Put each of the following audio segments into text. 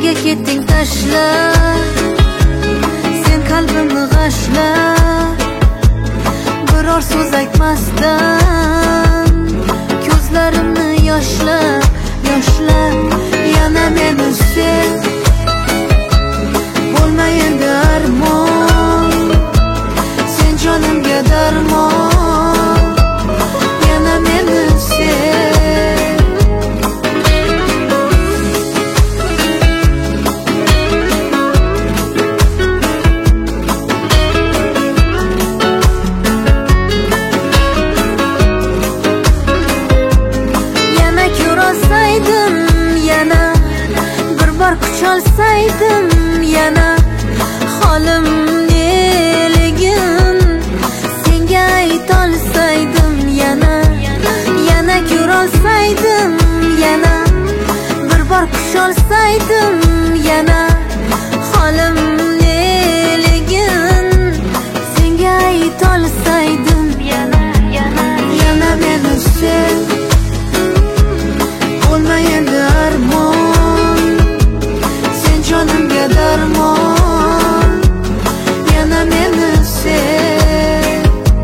Nega ketding tashlab sen qalbimni g'ashlab, biror so'z aytmasdan ko'zlarimni yoshlab yana meni sev, bo'lma endi armon, sen jonimga darmon, yana meni sev. Yana ko'rolsaydim, yana bir bor kuch olsaydim, yana holim neligin senga aytolsaydim, yana ko'rolsaydim, yana bir bor kuch olsaydim, yana holim neligin senga aytolsaydim, yana meni sev, bo'lma endi armon, sen jonimga darmon, yana meni sev.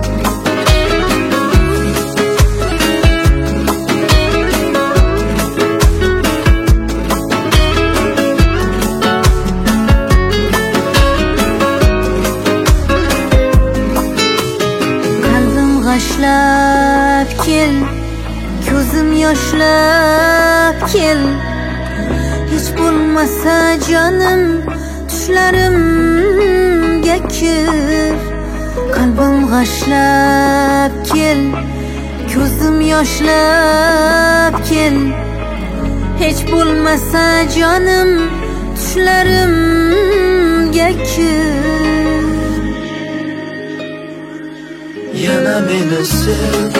Qalbim g'ashlab kel, ko'zim yoshlab kel, hech bo'lmasa jonim tushlarimga kir. Qalbim g'ashlab kel, ko'zim yoshlab kel, hech bo'lmasa jonim tushlarimga kir. Yana meni sev,